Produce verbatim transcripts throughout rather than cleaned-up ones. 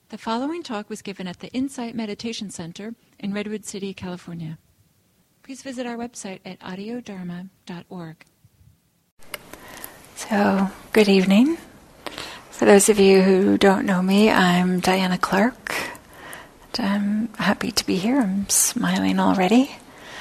The following talk was given at the Insight Meditation Center in Redwood City, California. Please visit our website at audio dharma dot org. So, good evening. For those of you who don't know me, I'm Diana Clark. And I'm happy to be here. I'm smiling already.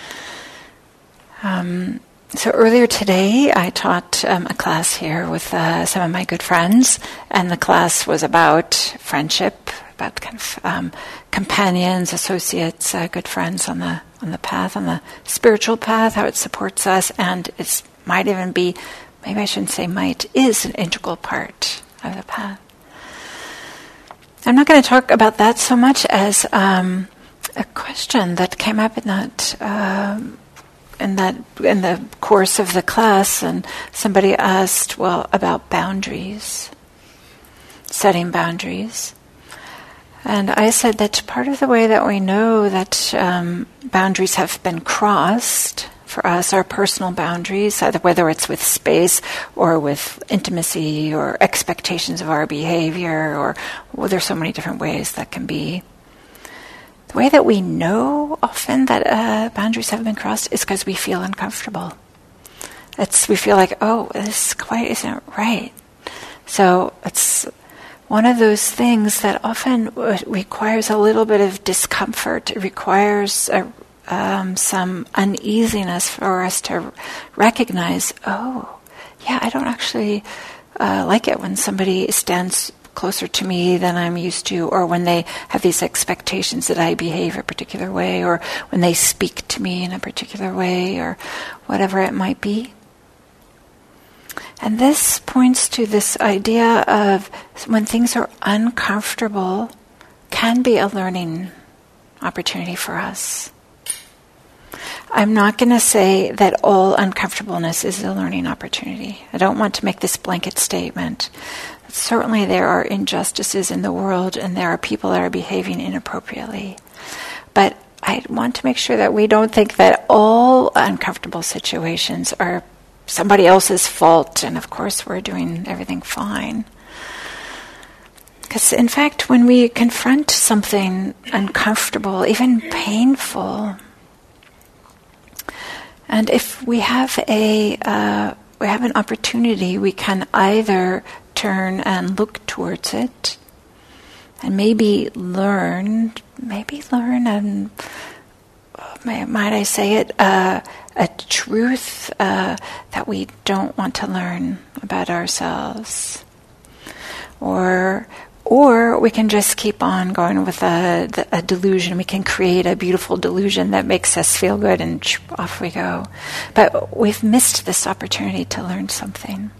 Um, so earlier today, I taught um, a class here with uh, some of my good friends, and the class was about friendship, about kind of um, companions, associates, uh, good friends on the on the path, on the spiritual path, how it supports us, and it might even be, maybe I shouldn't say might, is an integral part of the path. I'm not going to talk about that so much as um, a question that came up in that um, in that in the course of the class, and somebody asked, well, about boundaries, setting boundaries. And I said that part of the way that we know that um, boundaries have been crossed for us, our personal boundaries, either whether it's with space or with intimacy or expectations of our behavior, or well, there's so many different ways that can be. The way that we know often that uh, boundaries have been crossed is because we feel uncomfortable. It's we feel like, oh, this quite isn't right. So it's one of those things that often requires a little bit of discomfort. It requires a, um, some uneasiness for us to recognize, oh, yeah, I don't actually uh, like it when somebody stands closer to me than I'm used to, or when they have these expectations that I behave a particular way, or when they speak to me in a particular way, or whatever it might be. And this points to this idea of when things are uncomfortable, can be a learning opportunity for us. I'm not going to say that all uncomfortableness is a learning opportunity. I don't want to make this blanket statement. Certainly there are injustices in the world, and there are people that are behaving inappropriately. But I want to make sure that we don't think that all uncomfortable situations are somebody else's fault, and of course we're doing everything fine. Because in fact, when we confront something uncomfortable, even painful, and if we have a uh, we have an opportunity, we can either turn and look towards it, and maybe learn, maybe learn, and might I say it, uh, a truth uh, that we don't want to learn about ourselves. Or or we can just keep on going with a, a delusion. We can create a beautiful delusion that makes us feel good, and off we go. But we've missed this opportunity to learn something.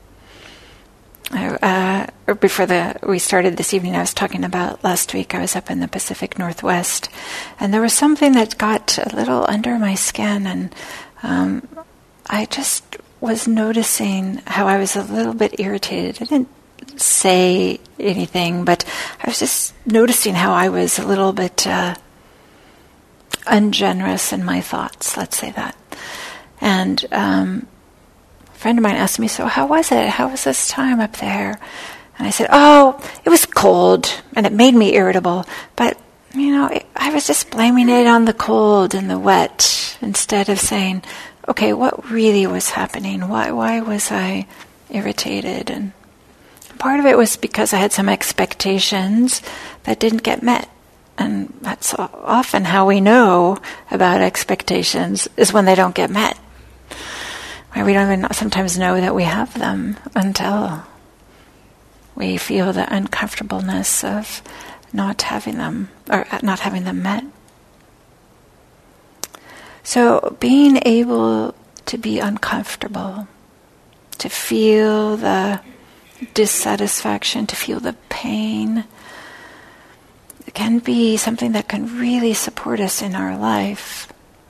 Uh, before the we started this evening, I was talking about last week I was up in the Pacific Northwest, and there was something that got a little under my skin, and um, I just was noticing how I was a little bit irritated. I didn't say anything, but I was just noticing how I was a little bit uh, ungenerous in my thoughts, let's say that. And um a friend of mine asked me, so how was it? How was this time up there? And I said, oh, it was cold, and it made me irritable. But, you know, it, I was just blaming it on the cold and the wet, instead of saying, okay, what really was happening? Why, why was I irritated? And part of it was because I had some expectations that didn't get met. And that's often how we know about expectations, is when they don't get met. We don't even sometimes know that we have them until we feel the uncomfortableness of not having them, or not having them met. So being able to be uncomfortable, to feel the dissatisfaction, to feel the pain, it can be something that can really support us in our life.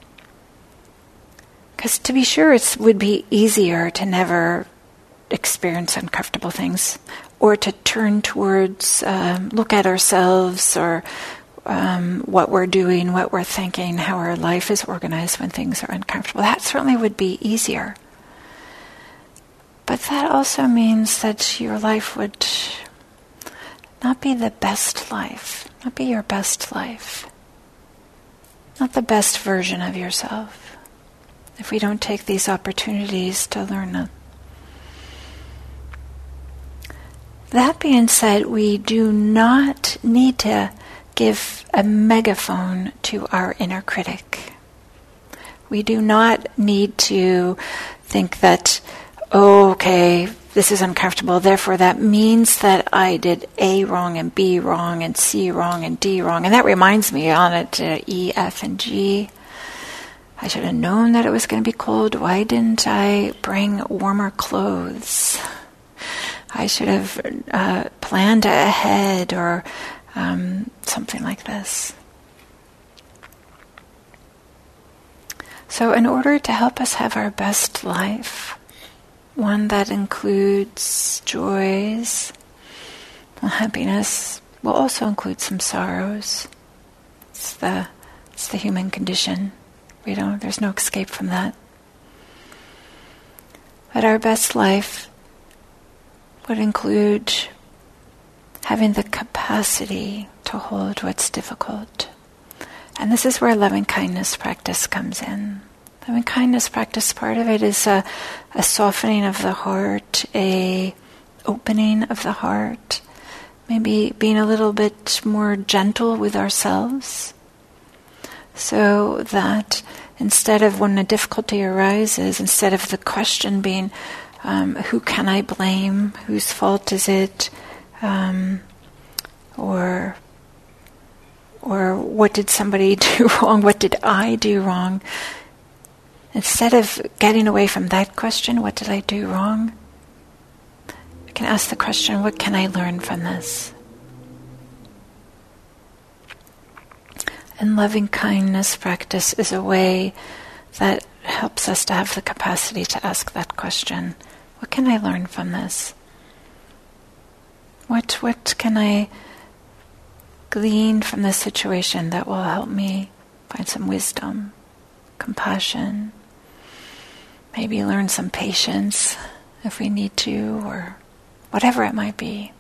Because to be sure, it would be easier to never experience uncomfortable things, or to turn towards, um, look at ourselves, or um, what we're doing, what we're thinking, how our life is organized when things are uncomfortable. That certainly would be easier. But that also means that your life would not be the best life, not be your best life, not the best version of yourself, if we don't take these opportunities to learn them. That being said, we do not need to give a megaphone to our inner critic. We do not need to think that, oh, okay, this is uncomfortable, therefore that means that I did A wrong and B wrong and C wrong and D wrong. And that reminds me on it to E, F, and G. I should have known that it was going to be cold. Why didn't I bring warmer clothes? I should have uh, planned ahead, or um, something like this. So in order to help us have our best life, one that includes joys, happiness, will also include some sorrows. It's the, it's the human condition. We don't, there's no escape from that. But our best life would include having the capacity to hold what's difficult. And this is where loving kindness practice comes in. Loving kindness practice, part of it is a, a softening of the heart, a opening of the heart, maybe being a little bit more gentle with ourselves, so that instead of when a difficulty arises, instead of the question being, Um, who can I blame? Whose fault is it? Um, or, or what did somebody do wrong? What did I do wrong? Instead of getting away from that question, what did I do wrong? We can ask the question, what can I learn from this? And loving kindness practice is a way that helps us to have the capacity to ask that question. What can I learn from this? What what can I glean from this situation that will help me find some wisdom, compassion, maybe learn some patience if we need to, or whatever it might be.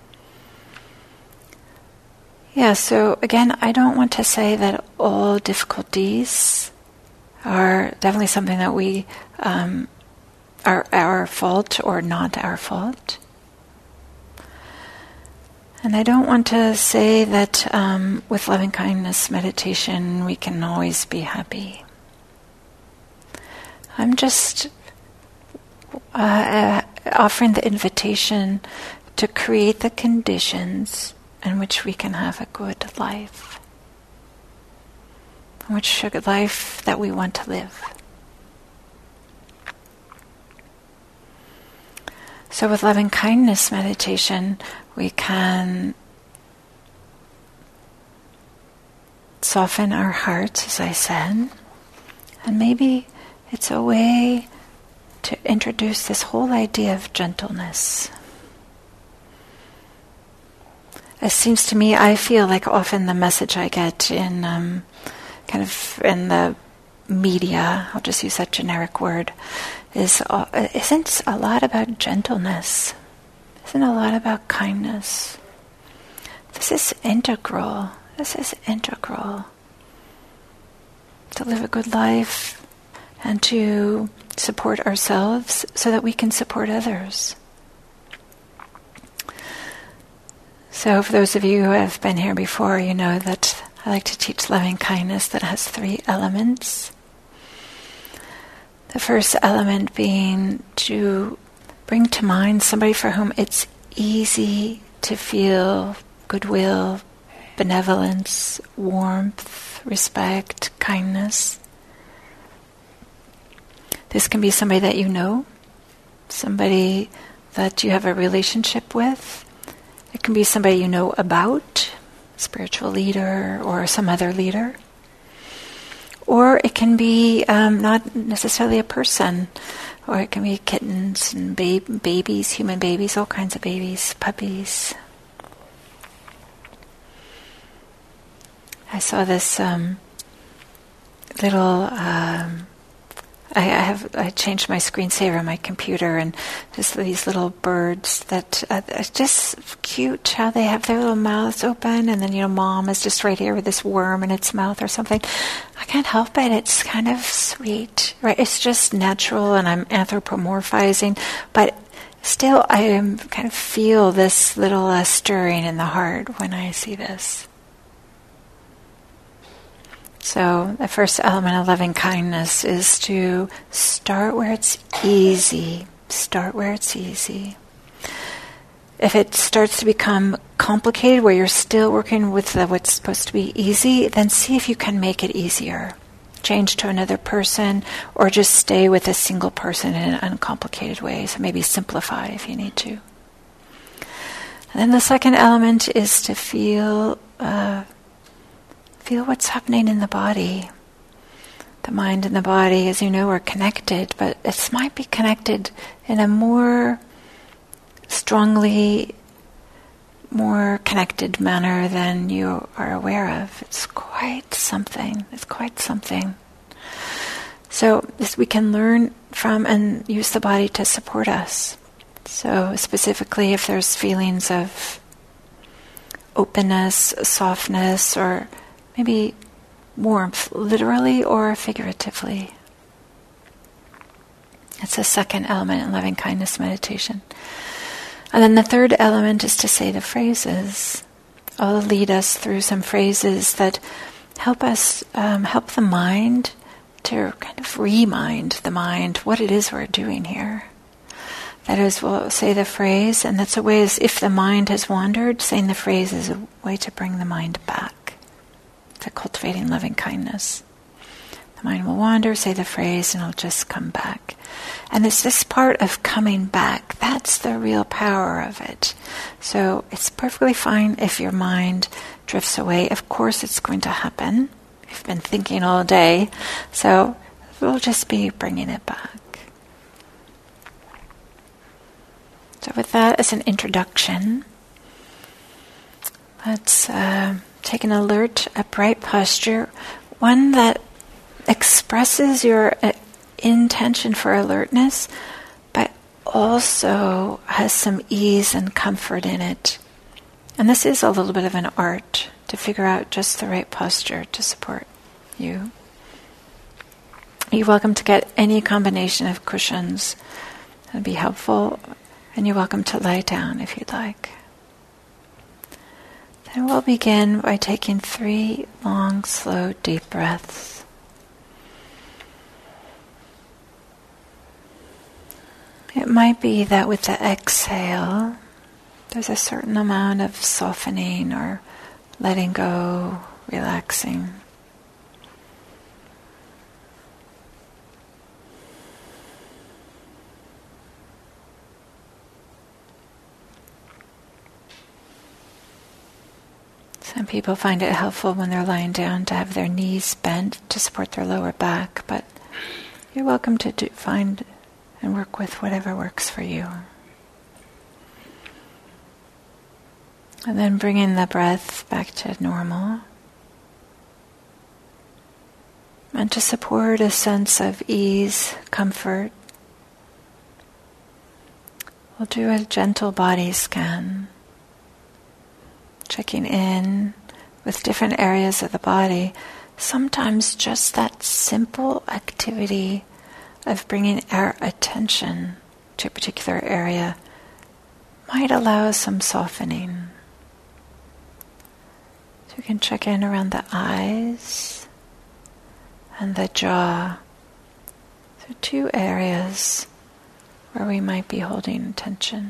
Yeah, so again, I don't want to say that all difficulties are definitely something that we um, are our fault or not our fault. And I don't want to say that um, with loving kindness meditation we can always be happy. I'm just uh, uh, offering the invitation to create the conditions in which we can have a good life, in which a good life that we want to live. So with loving kindness meditation, we can soften our hearts, as I said, and maybe it's a way to introduce this whole idea of gentleness. It seems to me, I feel like often the message I get in um, kind of in the media, I'll just use that generic word, is uh, isn't a lot about gentleness, isn't a lot about kindness. This is integral. This is integral to live a good life and to support ourselves so that we can support others. So for those of you who have been here before, you know that I like to teach loving kindness that has three elements. The first element being to bring to mind somebody for whom it's easy to feel goodwill, benevolence, warmth, respect, kindness. This can be somebody that you know, somebody that you have a relationship with. It can be somebody you know about, a spiritual leader or some other leader. Or it can be um, not necessarily a person, or it can be kittens and ba- babies, human babies, all kinds of babies, puppies. I saw this um, little um, I, I have I changed my screensaver on my computer, and just these little birds that uh, it's just cute how they have their little mouths open, and then you know mom is just right here with this worm in its mouth or something. I can't help it. It's kind of sweet, right? It's just natural, and I'm anthropomorphizing, but still I am kind of feel this little uh, stirring in the heart when I see this. So the first element of loving kindness is to start where it's easy. Start where it's easy. If it starts to become complicated, where you're still working with the, what's supposed to be easy, then see if you can make it easier. Change to another person, or just stay with a single person in an uncomplicated way. So maybe simplify if you need to. And then the second element is to feel... Uh, Feel what's happening in the body. The mind and the body, as you know, are connected, but it might be connected in a more strongly, more connected manner than you are aware of. It's quite something. It's quite something. So this we can learn from and use the body to support us. So specifically if there's feelings of openness, softness, or maybe warmth, literally or figuratively. It's the second element in loving kindness meditation. And then the third element is to say the phrases. I'll lead us through some phrases that help us, um, help the mind to kind of remind the mind what it is we're doing here. That is, we'll say the phrase, and that's a way, as if the mind has wandered, saying the phrase is a way to bring the mind back. To cultivating loving kindness. The mind will wander, say the phrase, and it'll just come back. And it's this part of coming back. That's the real power of it. So it's perfectly fine if your mind drifts away. Of course it's going to happen. You've been thinking all day. So we'll just be bringing it back. So with that as an introduction, let's... Uh, Take an alert, upright posture, one that expresses your uh, intention for alertness, but also has some ease and comfort in it. And this is a little bit of an art to figure out just the right posture to support you. You're welcome to get any combination of cushions. That'd be helpful. And you're welcome to lie down if you'd like. And we'll begin by taking three long, slow, deep breaths. It might be that with the exhale, there's a certain amount of softening or letting go, relaxing. Some people find it helpful when they're lying down to have their knees bent to support their lower back, but you're welcome to do, find and work with whatever works for you. And then bringing the breath back to normal. And to support a sense of ease, comfort, we'll do a gentle body scan. Checking in with different areas of the body. Sometimes just that simple activity of bringing our attention to a particular area might allow some softening. So we can check in around the eyes and the jaw. So two areas where we might be holding tension.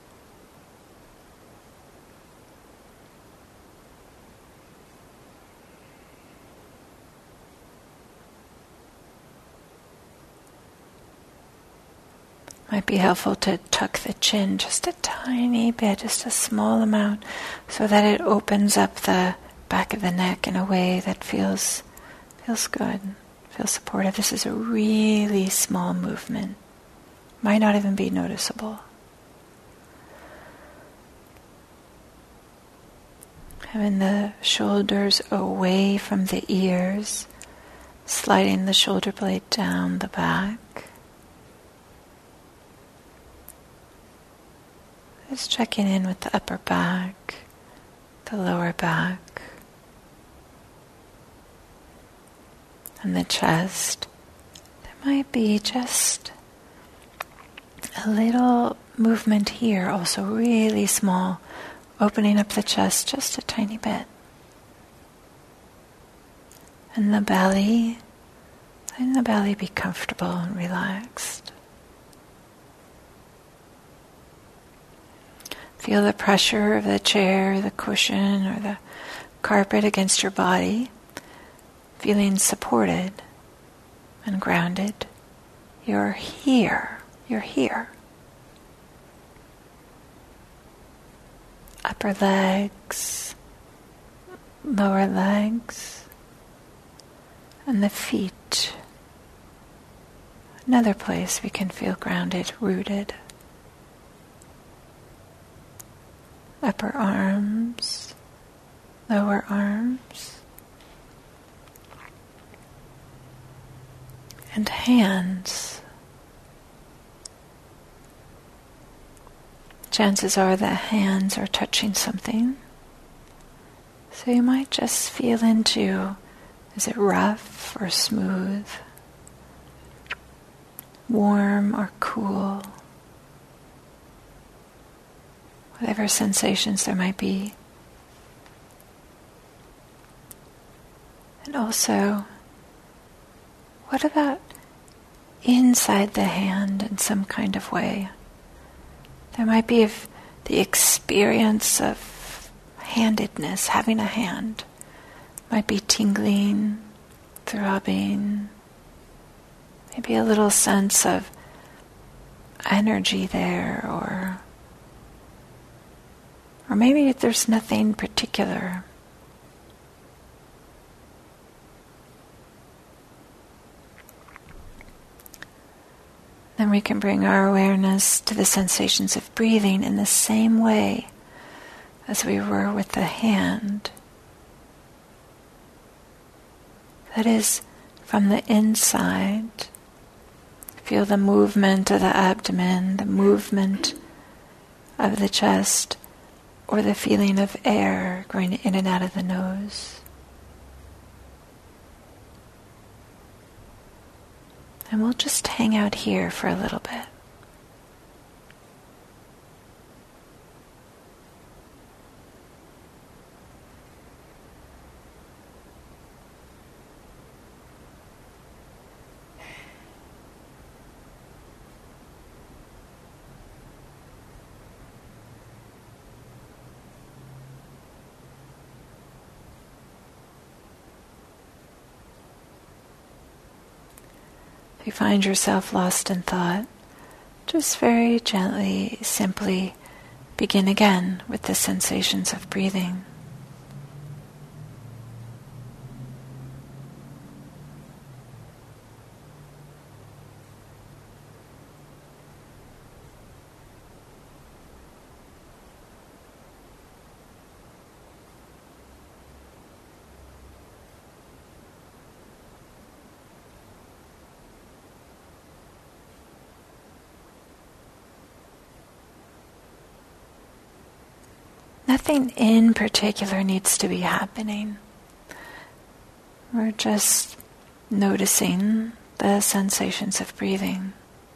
Might be helpful to tuck the chin just a tiny bit, just a small amount, so that it opens up the back of the neck in a way that feels feels good, feels supportive. This is a really small movement. Might not even be noticeable. Having the shoulders away from the ears, sliding the shoulder blade down the back. Just checking in with the upper back, the lower back, and the chest. There might be just a little movement here, also really small, opening up the chest just a tiny bit. And the belly, letting the belly be comfortable and relaxed. Feel the pressure of the chair, the cushion, or the carpet against your body, feeling supported and grounded. You're here. You're here. Upper legs, lower legs, and the feet. Another place we can feel grounded, rooted. Upper arms, lower arms, and hands. Chances are the hands are touching something. So you might just feel into, is it rough or smooth? Warm or cool? Whatever sensations there might be. And also, what about inside the hand in some kind of way? There might be if the experience of handedness, having a hand, might be tingling, throbbing, maybe a little sense of energy there, or or maybe if there's nothing particular. Then we can bring our awareness to the sensations of breathing in the same way as we were with the hand. That is, from the inside, feel the movement of the abdomen, the movement of the chest, or the feeling of air going in and out of the nose. And we'll just hang out here for a little bit. If you find yourself lost in thought, just very gently, simply begin again with the sensations of breathing. Nothing in particular needs to be happening. We're just noticing the sensations of breathing.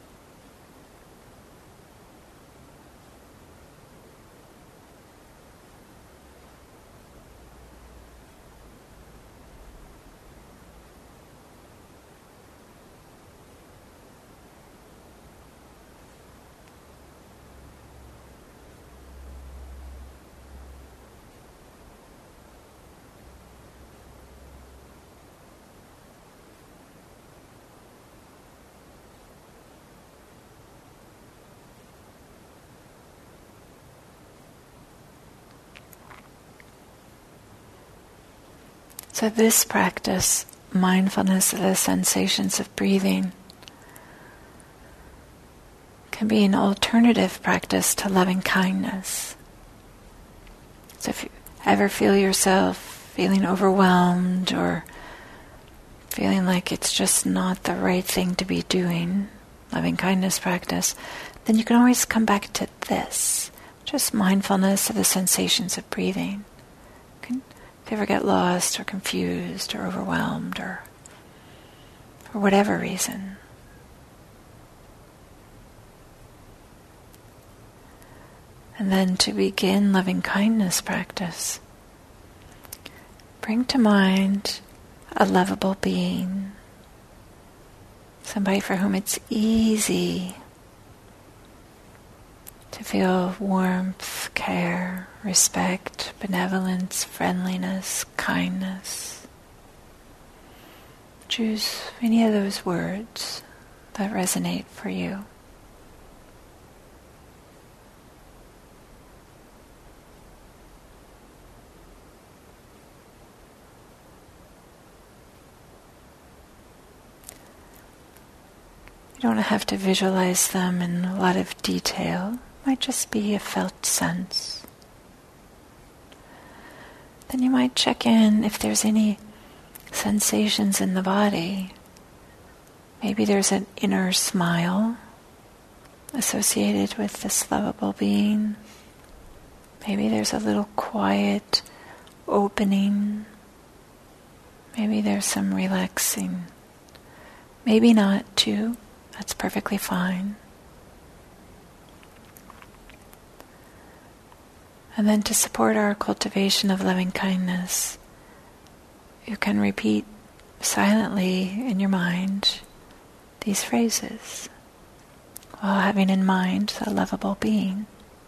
So this practice, mindfulness of the sensations of breathing, can be an alternative practice to loving kindness. So if you ever feel yourself feeling overwhelmed or feeling like it's just not the right thing to be doing, loving kindness practice, then you can always come back to this, just mindfulness of the sensations of breathing. You can, if you ever get lost or confused or overwhelmed or for whatever reason. And then to begin loving kindness practice, bring to mind a lovable being, somebody for whom it's easy to feel warmth, care, respect, benevolence, friendliness, kindness. Choose any of those words that resonate for you. You don't have to visualize them in a lot of detail. It might just be a felt sense. Then you might check in if there's any sensations in the body. Maybe there's an inner smile associated with this lovable being. Maybe there's a little quiet opening. Maybe there's some relaxing. Maybe not too. That's perfectly fine. And then to support our cultivation of loving kindness, you can repeat silently in your mind these phrases while having in mind the lovable being.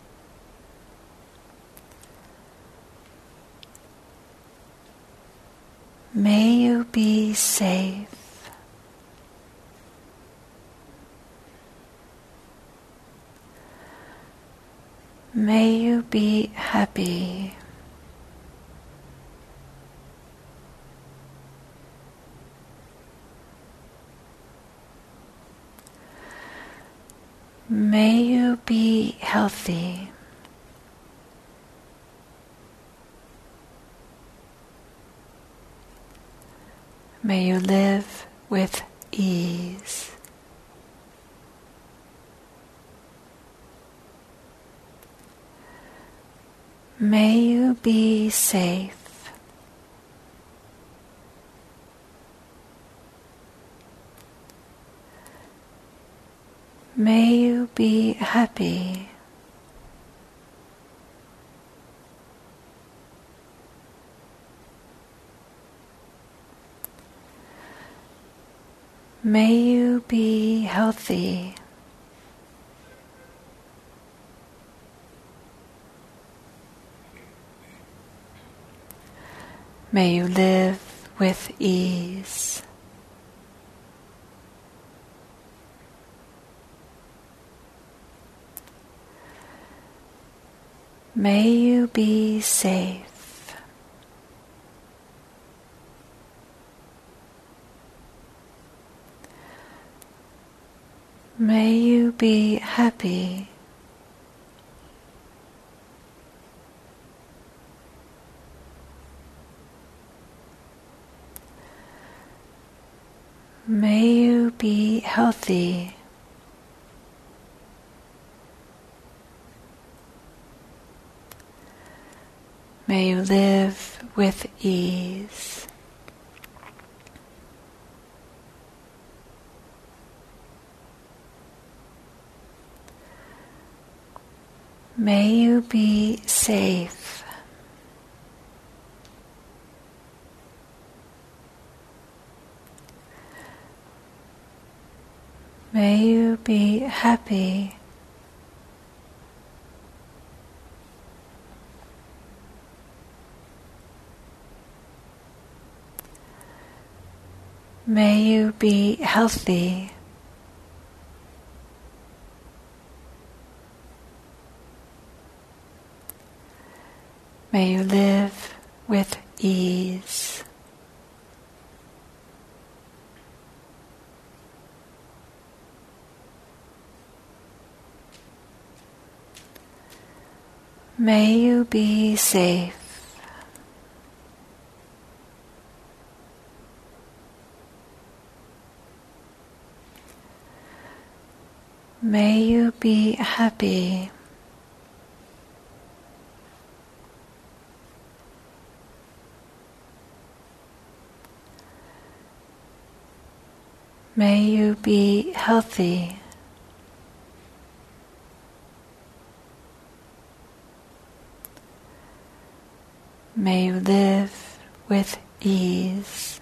May you be safe. May you be happy. May you be healthy. May you live with ease. May you be safe. May you be happy. May you be healthy. May you live with ease. May you be safe. May you be happy. May you be healthy. May you live with ease. May you be safe. May you be happy. May you be healthy. May you live with ease. May you be safe. May you be happy. May you be healthy. May you live with ease.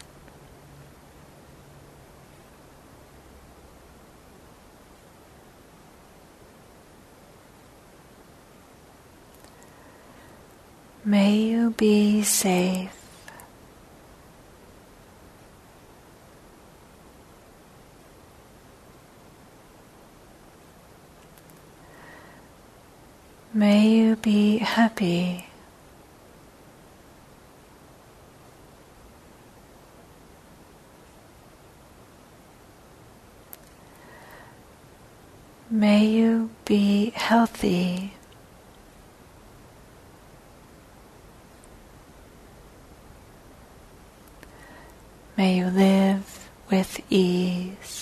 May you be safe. May you be happy. May you be healthy. May you live with ease.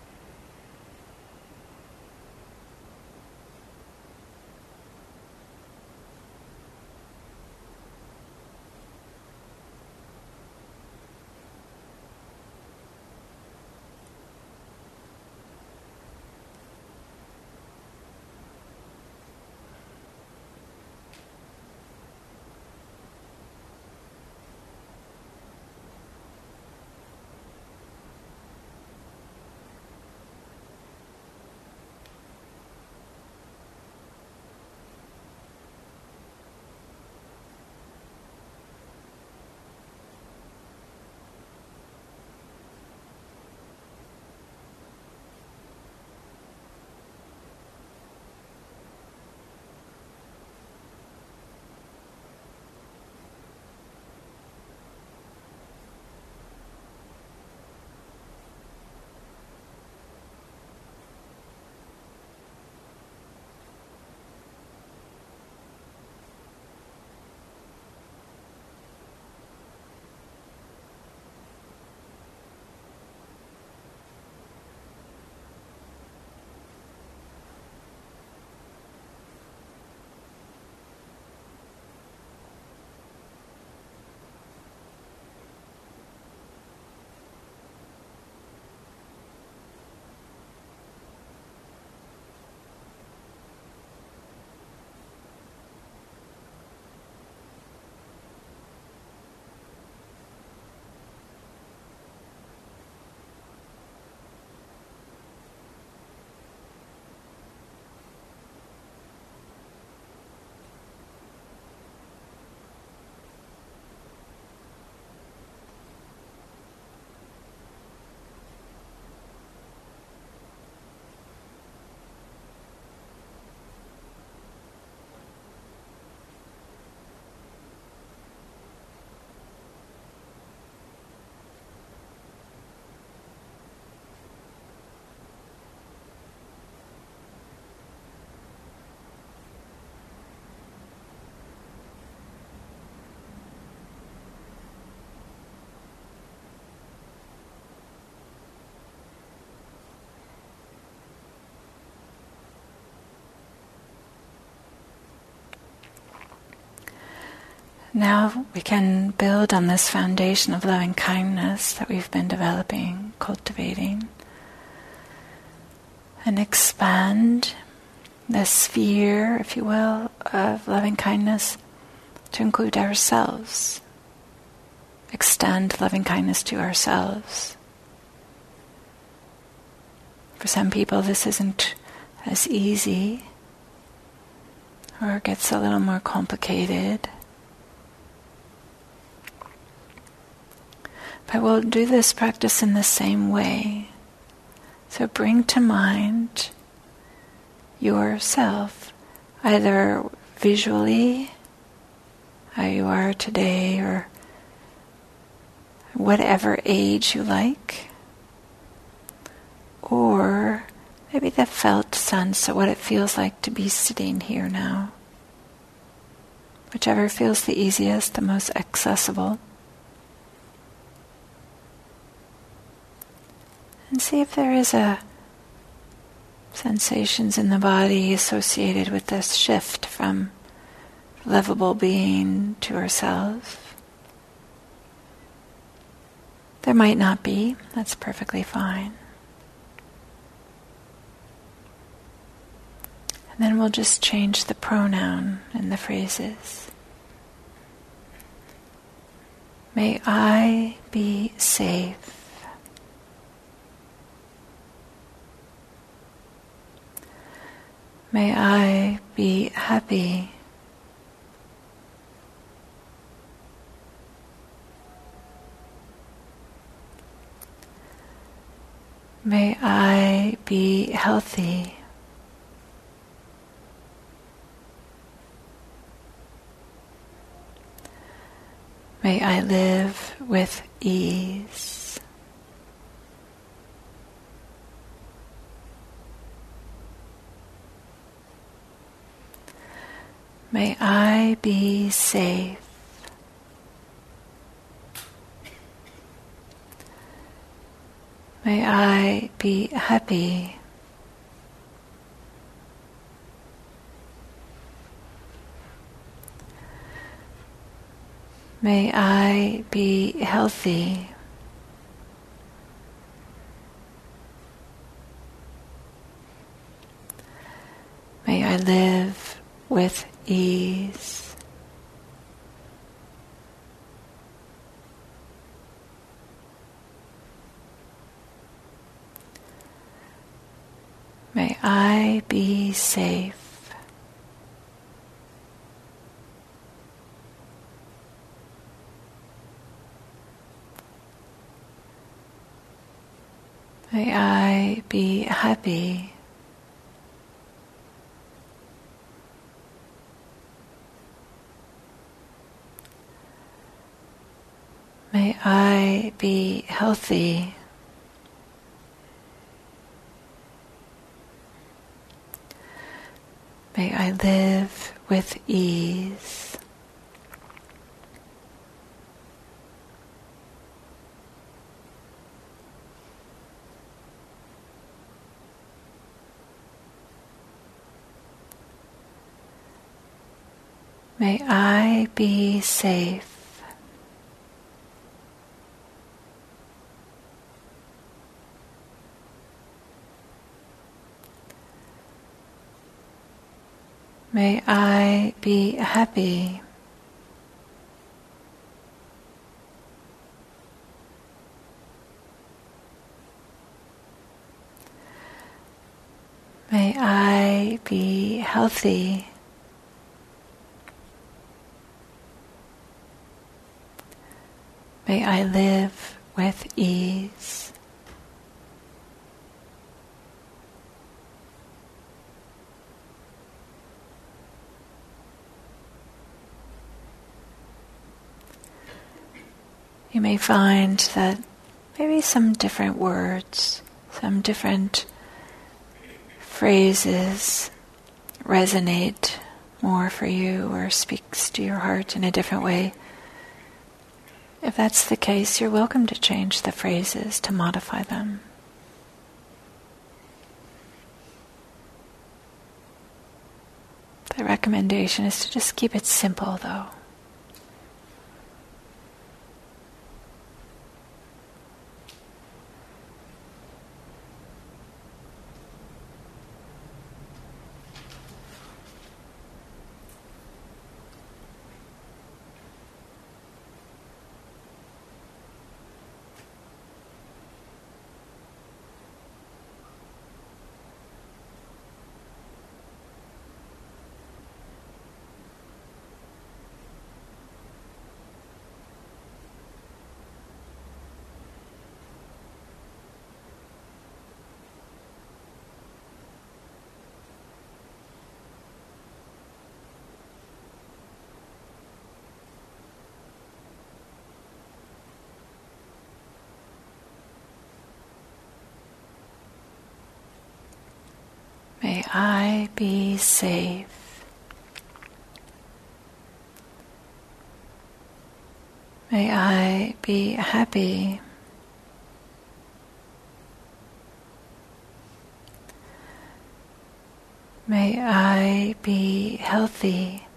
Now we can build on this foundation of loving kindness that we've been developing, cultivating, and expand the sphere, if you will, of loving kindness to include ourselves. Extend loving kindness to ourselves. For some people this isn't as easy, or gets a little more complicated. But we'll do this practice in the same way. So bring to mind yourself, either visually, how you are today, or whatever age you like, or maybe the felt sense of what it feels like to be sitting here now. Whichever feels the easiest, the most accessible. And see if there is a sensations in the body associated with this shift from lovable being to ourself. There might not be, that's perfectly fine. And then we'll just change the pronoun in the phrases. May I be safe. May I be happy. May I be healthy. May I live with ease. May I be safe. May I be happy. May I be healthy. May I live with ease. May I be safe. May I be happy. May I be healthy. May I live with ease. May I be safe. May I be happy. May I be healthy. May I live with ease. You may find that maybe some different words, some different phrases resonate more for you or speaks to your heart in a different way. If that's the case, you're welcome to change the phrases, to modify them. The recommendation is to just keep it simple, though. May I be safe. May I be happy. May I be healthy.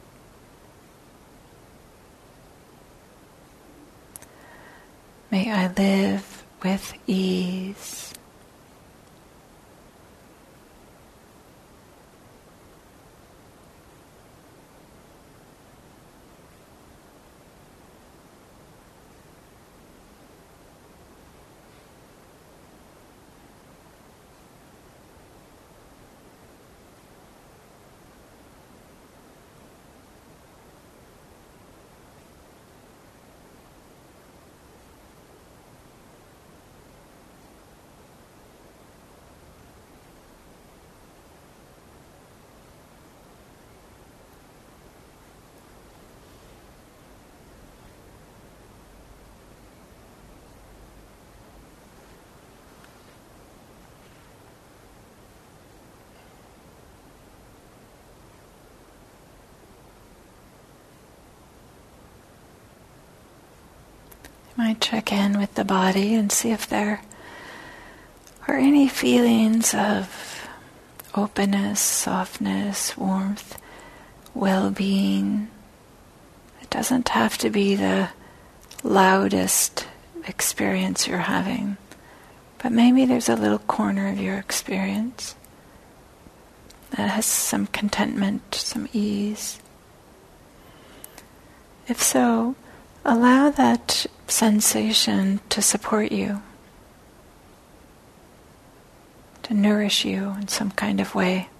May I live with ease. Might check in with the body and see if there are any feelings of openness, softness, warmth, well-being. It doesn't have to be the loudest experience you're having, but maybe there's a little corner of your experience that has some contentment, some ease. If so, allow that sensation to support you, to nourish you in some kind of way.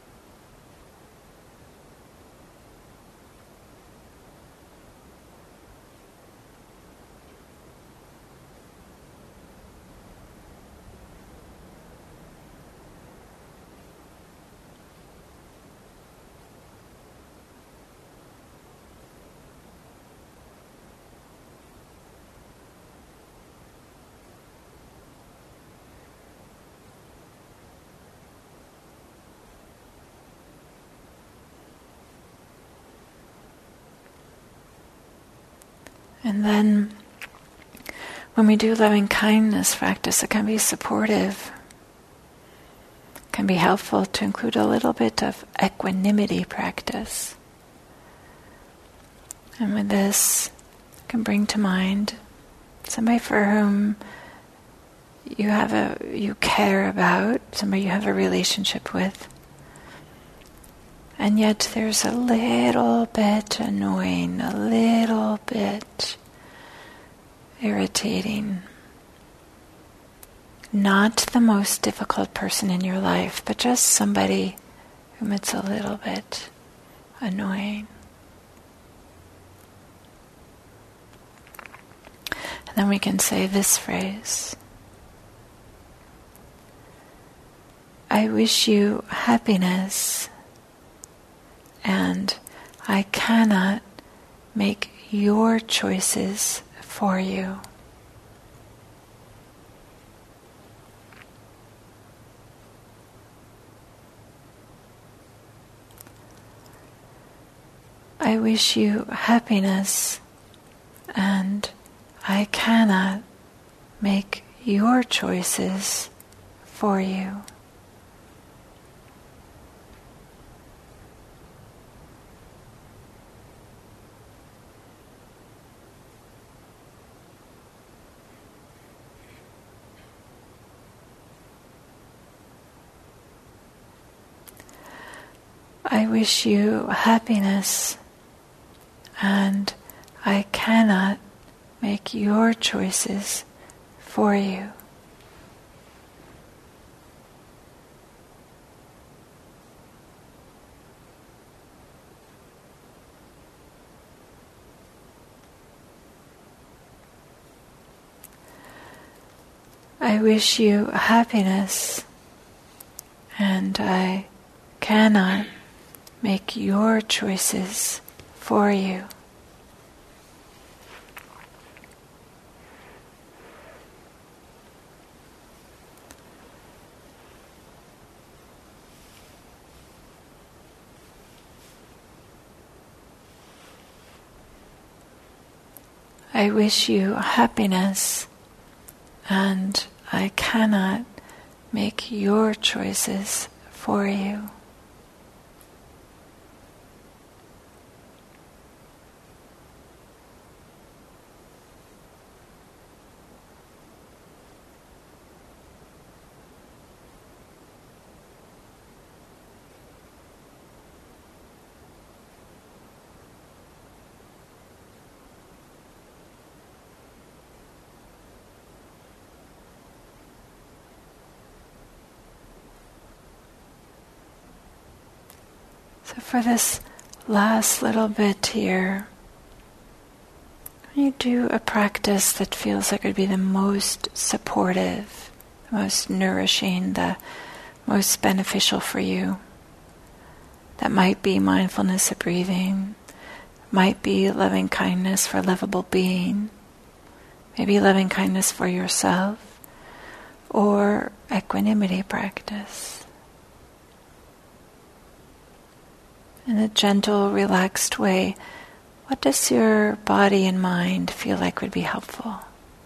And then when we do loving kindness practice, it can be supportive. It can be helpful to include a little bit of equanimity practice. And with this, you can bring to mind somebody for whom you have a you care about, somebody you have a relationship with. And yet there's a little bit annoying, a little bit irritating. Not the most difficult person in your life, but just somebody whom it's a little bit annoying. And then we can say this phrase: I wish you happiness, and I cannot make your choices for you. I wish you happiness, and I cannot make your choices for you. I wish you happiness, and I cannot make your choices for you. I wish you happiness, and I cannot make your choices for you. I wish you happiness, and I cannot make your choices for you. So for this last little bit here, you do a practice that feels like it would be the most supportive, the most nourishing, the most beneficial for you. That might be mindfulness of breathing, might be loving kindness for lovable being, maybe loving kindness for yourself, or equanimity practice. In a gentle, relaxed way, what does your body and mind feel like would be helpful?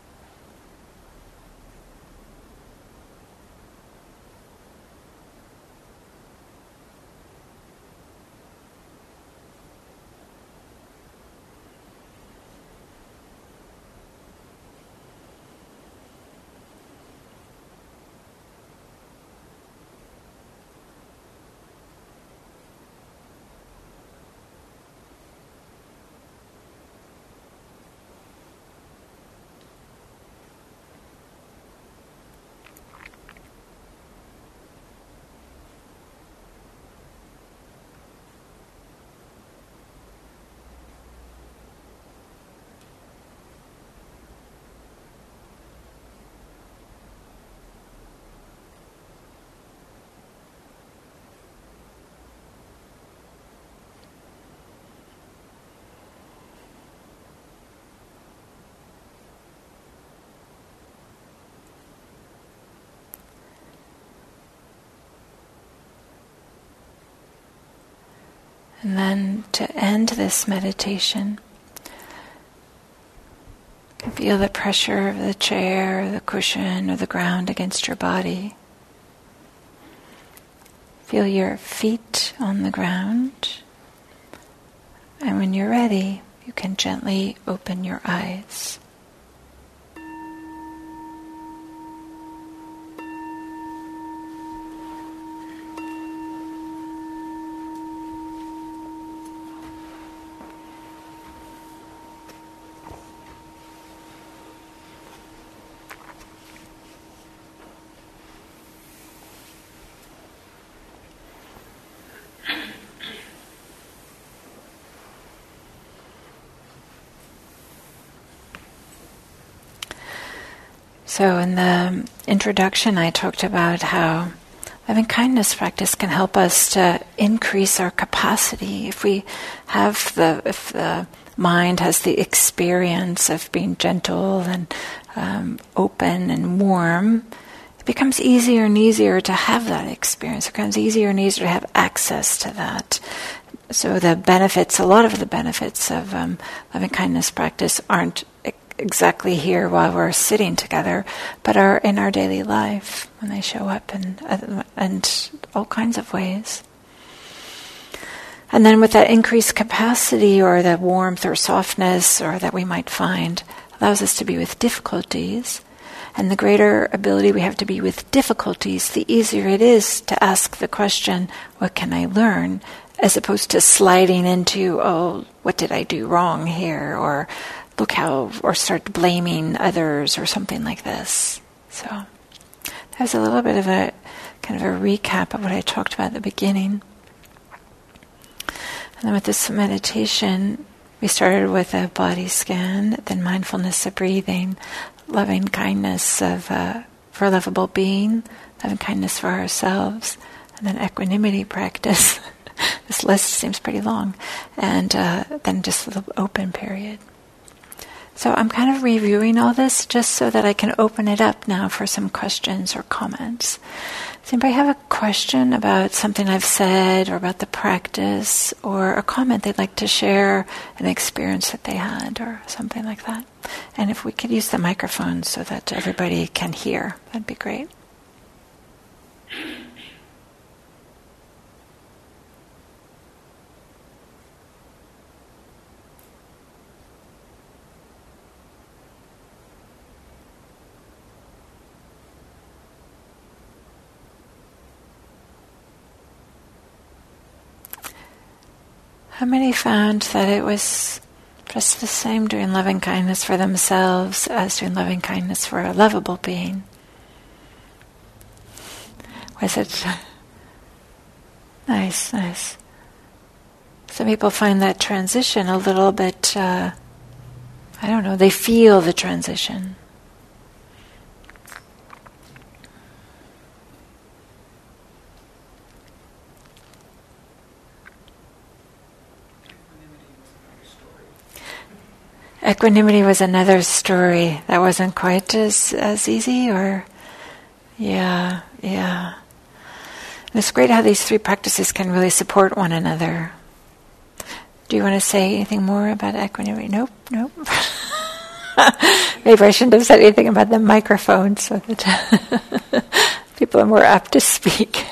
And then to end this meditation, feel the pressure of the chair, the cushion, or the ground against your body. Feel your feet on the ground. And when you're ready, you can gently open your eyes. So in the introduction, I talked about how loving kindness practice can help us to increase our capacity. If we have the, if the mind has the experience of being gentle and um, open and warm, it becomes easier and easier to have that experience. It becomes easier and easier to have access to that. So the benefits, a lot of the benefits of um, loving kindness practice aren't exactly here while we're sitting together, but are in our daily life when they show up in uh, and all kinds of ways. And then with that increased capacity or the warmth or softness or that we might find, allows us to be with difficulties. And the greater ability we have to be with difficulties, the easier it is to ask the question, what can I learn? As opposed to sliding into, oh, what did I do wrong here? Or look how, or start blaming others or something like this. So that was a little bit of a kind of a recap of what I talked about at the beginning. And then with this meditation, we started with a body scan, then mindfulness of breathing, loving kindness of uh, for a lovable being, loving kindness for ourselves, and then equanimity practice. This list seems pretty long. And uh, then just a little open period. So I'm kind of reviewing all this just so that I can open it up now for some questions or comments. Does anybody have a question about something I've said or about the practice or a comment they'd like to share, an experience that they had or something like that? And if we could use the microphone so that everybody can hear, that'd be great. How many found that it was just the same doing loving kindness for themselves as doing loving kindness for a lovable being? Was it nice, nice? Some people find that transition a little bit, uh, I don't know, they feel the transition. Equanimity was another story. That wasn't quite as, as easy, or, yeah, yeah. And it's great how these three practices can really support one another. Do you want to say anything more about equanimity? Nope, nope. Maybe I shouldn't have said anything about the microphone so that people are more apt to speak.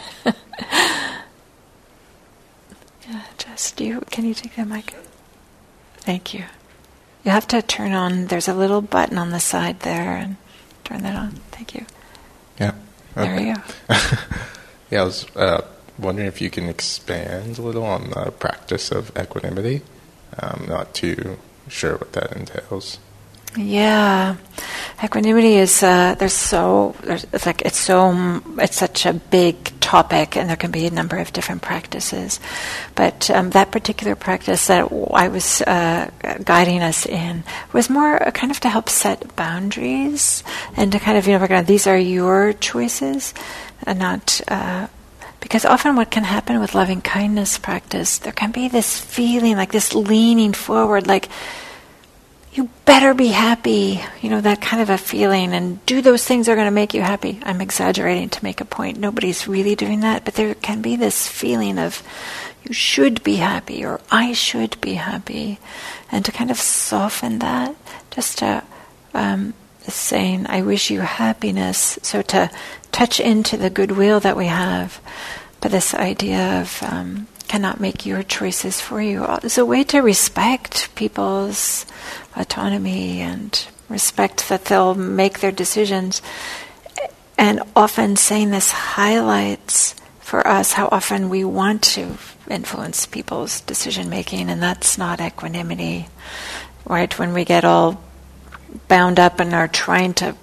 Yeah, just you. Can you take the mic? Thank you. You have to turn on, there's a little button on the side there, and turn that on. Thank you. Yeah. Okay. There you go. Yeah, I was uh, wondering if you can expand a little on the practice of equanimity. I'm not too sure what that entails. Yeah, equanimity is uh, there's so there's it's like it's so it's such a big topic, and there can be a number of different practices. But um, that particular practice that I was uh, guiding us in was more uh, kind of to help set boundaries and to kind of you know recognize these are your choices, and not. Uh, Because often what can happen with loving kindness practice, there can be this feeling, like this leaning forward, like, you better be happy, you know, that kind of a feeling, and do those things that are going to make you happy. I'm exaggerating to make a point. Nobody's really doing that, but there can be this feeling of, you should be happy, or I should be happy. And to kind of soften that, just to, um, saying, I wish you happiness, so to touch into the goodwill that we have, but this idea of um, cannot make your choices for you. It's a way to respect people's autonomy and respect that they'll make their decisions. And often saying this highlights for us how often we want to influence people's decision making, and that's not equanimity, right? When we get all bound up and are trying to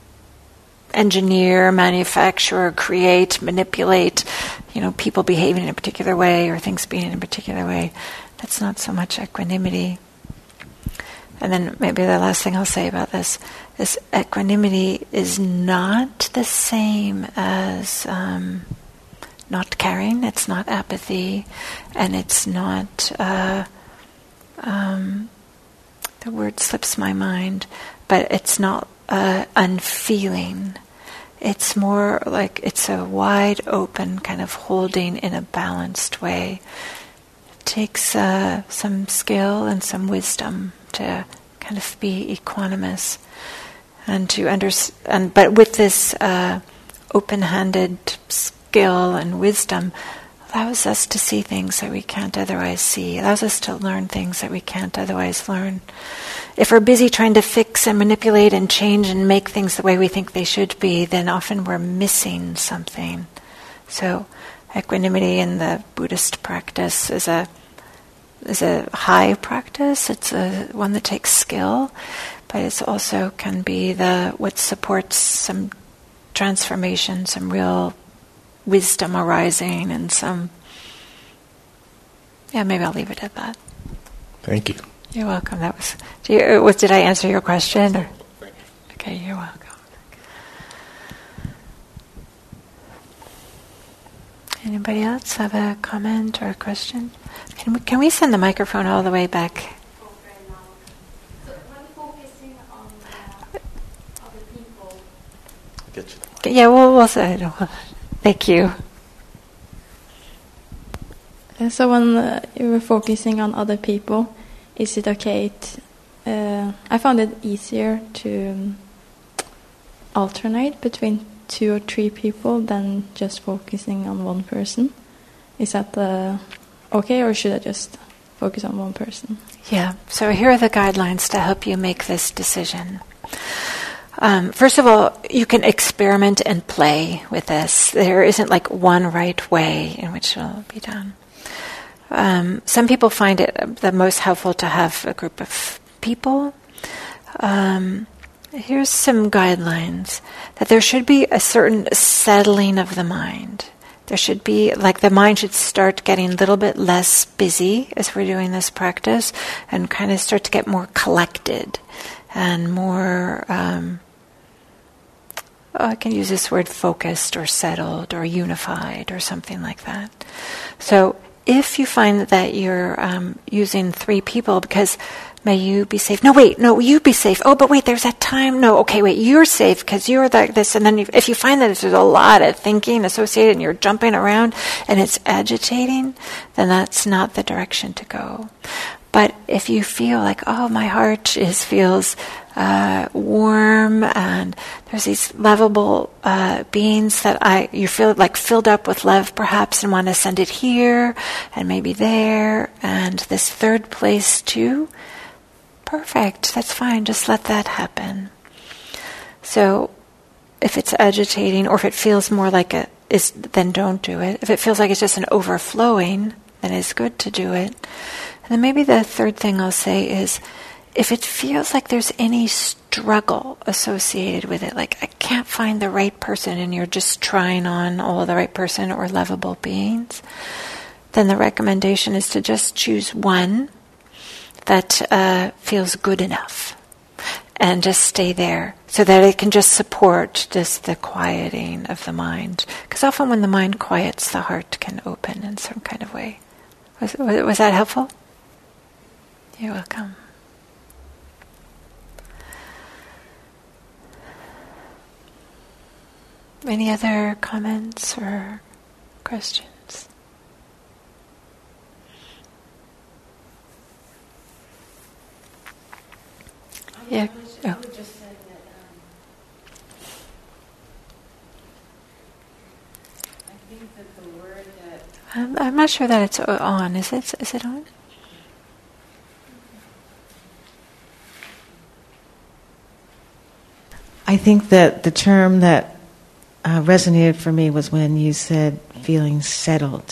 engineer, manufacture, create, manipulate, you know, people behaving in a particular way or things being in a particular way. That's not so much equanimity. And then maybe the last thing I'll say about this is equanimity is not the same as um, not caring. It's not apathy, and it's not. Uh, um, the word slips my mind, but it's not. Uh, unfeeling. It's more like it's a wide open kind of holding in a balanced way. It takes uh, some skill and some wisdom to kind of be equanimous and to understand. But with this uh, open-handed skill and wisdom, allows us to see things that we can't otherwise see, allows us to learn things that we can't otherwise learn. If we're busy trying to fix and manipulate and change and make things the way we think they should be, then often we're missing something. So equanimity in the Buddhist practice is a is a high practice. It's a one that takes skill, but it also can be the what supports some transformation, some real wisdom arising, and some, yeah, maybe I'll leave it at that. Thank you. You're welcome. That was, do you, was did I answer your question? Or? Okay, you're welcome. Anybody else have a comment or a question? Can we, can we send the microphone all the way back? So when focusing on uh, other people. Get you. Yeah, we'll, we'll say. Thank you. Uh, so when uh, you were focusing on other people, is it okay? T- uh, I found it easier to um, alternate between two or three people than just focusing on one person. Is that uh, okay, or should I just focus on one person? Yeah, so here are the guidelines to help you make this decision. Um, first of all, you can experiment and play with this. There isn't like one right way in which it will be done. Um, some people find it the most helpful to have a group of people. Um, here's some guidelines. That there should be a certain settling of the mind. there should be, like the mind should start getting a little bit less busy as we're doing this practice and kind of start to get more collected and more, um, oh, I can use this word focused or settled or unified or something like that. So if you find that you're um, using three people because may you be safe. No, wait, no, you be safe. Oh, but wait, there's that time. No, okay, wait, you're safe because you're the, this. And then you, if you find that there's a lot of thinking associated and you're jumping around and it's agitating, then that's not the direction to go. But if you feel like, oh, my heart is feels uh, warm and there's these lovable uh, beings that I you feel like filled up with love perhaps and want to send it here and maybe there and this third place too, perfect, that's fine, just let that happen. So if it's agitating or if it feels more like a is, then don't do it. If it feels like it's just an overflowing, then it's good to do it. And then maybe the third thing I'll say is, if it feels like there's any struggle associated with it, like I can't find the right person and you're just trying on all the right person or lovable beings, then the recommendation is to just choose one that uh, feels good enough and just stay there so that it can just support just the quieting of the mind. Because often when the mind quiets, the heart can open in some kind of way. Was, was that helpful? You're welcome. Any other comments or questions? Yeah. Oh. I'm, I'm not sure that it's on. Is it? Is it on? I think that the term that uh, resonated for me was when you said feeling settled.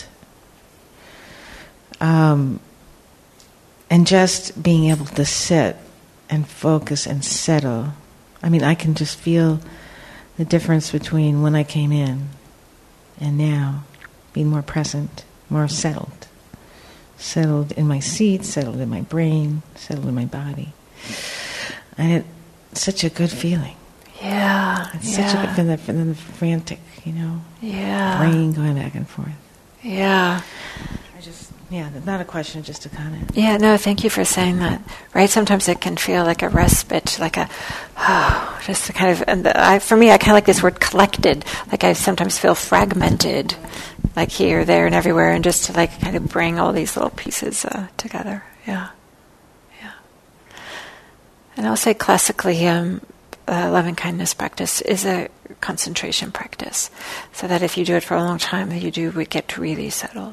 Um, and just being able to sit and focus and settle. I mean, I can just feel the difference between when I came in and now, being more present, more settled. Settled in my seat, settled in my brain, settled in my body. And it's such a good feeling. Yeah. It's yeah. such a good feeling, and then frantic, you know. Yeah. Brain going back and forth. Yeah. I just, yeah, not a question, just a comment. Yeah, no, thank you for saying that. Right, sometimes it can feel like a respite, like a, oh, just a kind of, and the, I, for me, I kind of like this word collected, like I sometimes feel fragmented, like here, there, and everywhere, and just to like kind of bring all these little pieces uh, together. Yeah, yeah. And I'll say classically, um, uh, loving kindness practice is a concentration practice, so that if you do it for a long time, you do we get really settled.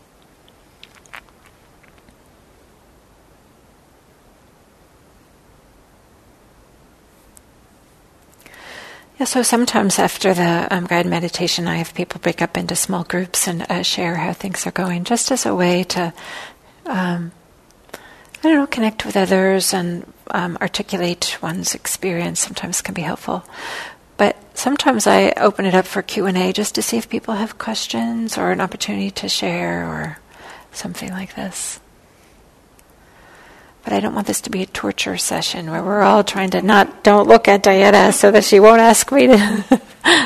Yeah, so sometimes after the um, guided meditation, I have people break up into small groups and uh, share how things are going, just as a way to, um, I don't know, connect with others and um, articulate one's experience. Sometimes can be helpful. But sometimes I open it up for Q and A just to see if people have questions or an opportunity to share or something like this. But I don't want this to be a torture session where we're all trying to not, don't look at Diana so that she won't ask me to.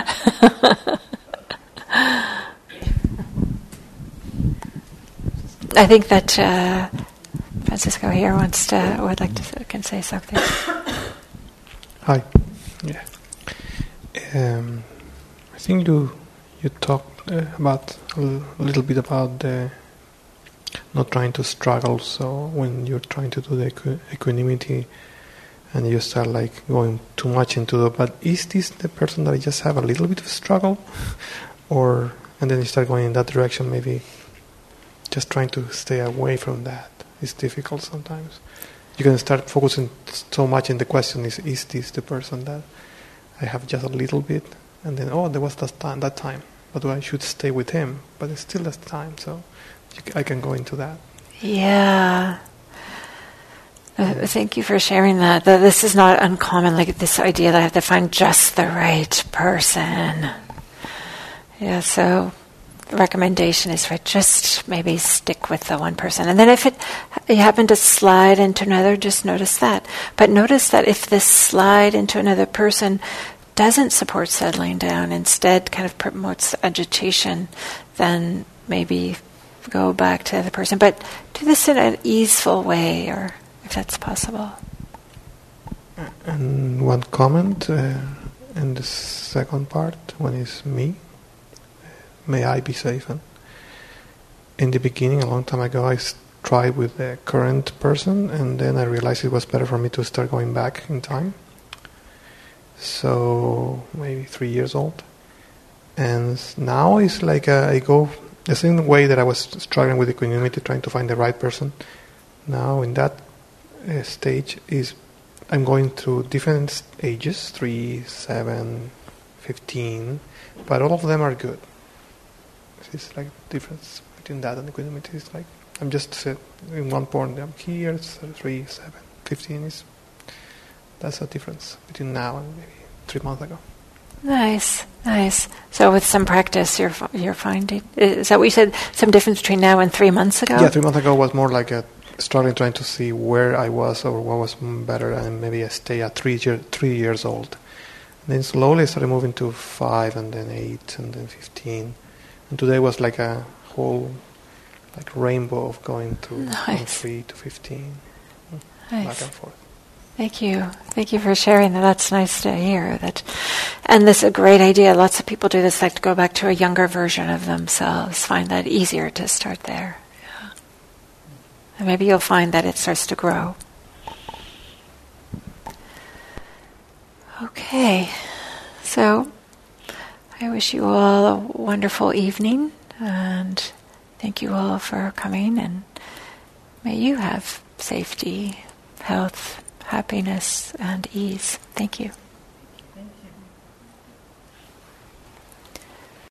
I think that uh, Francisco here wants to, would like to, can say something. Hi. Yeah. Um, I think you you talked uh, about a little bit about the not trying to struggle. So when you're trying to do the equi- equanimity and you start like going too much into the, but is this the person that I just have a little bit of struggle, or and then you start going in that direction? Maybe just trying to stay away from that is difficult sometimes. You can start focusing so much in the question: is is this the person that I have just a little bit, and then oh, there was that time, that time, but I should stay with him, but it's still that time, so. I can go into that. Yeah. Uh, thank you for sharing that. that. This is not uncommon, like this idea that I have to find just the right person. Yeah, so recommendation is, right, just maybe stick with the one person. And then if it you happen to slide into another, just notice that. But notice that if this slide into another person doesn't support settling down, instead kind of promotes agitation, then maybe go back to the other person. But do this in an easeful way, or if that's possible. And one comment uh, in the second part, when it's me, may I be safe. And in the beginning, a long time ago, I tried with the current person, and then I realized it was better for me to start going back in time. So maybe three years old. And now it's like uh, I go the same way that I was struggling with equanimity, trying to find the right person. Now in that uh, stage is I'm going through different ages, three, seven, fifteen, but all of them are good. It's like difference between that and equanimity. It's like I'm just set in one point. I'm here. It's three, seven, fifteen. Is that's a difference between now and maybe three months ago. Nice, nice. So with some practice, you're you're finding, is that what you said? Some difference between now and three months ago? Yeah, three months ago was more like a struggling, trying to see where I was or what was better, and maybe I stay at three year, three years old. And then slowly I started moving to five, and then eight, and then fifteen. And today was like a whole like rainbow of going through nice. From three to fifteen, nice. Back and forth. Thank you. Thank you for sharing that. That's nice to hear. That, and this is a great idea. Lots of people do this, like to go back to a younger version of themselves, find that easier to start there. Yeah. And maybe you'll find that it starts to grow. Okay. So, I wish you all a wonderful evening, and thank you all for coming, and may you have safety, health, happiness, and ease. Thank you.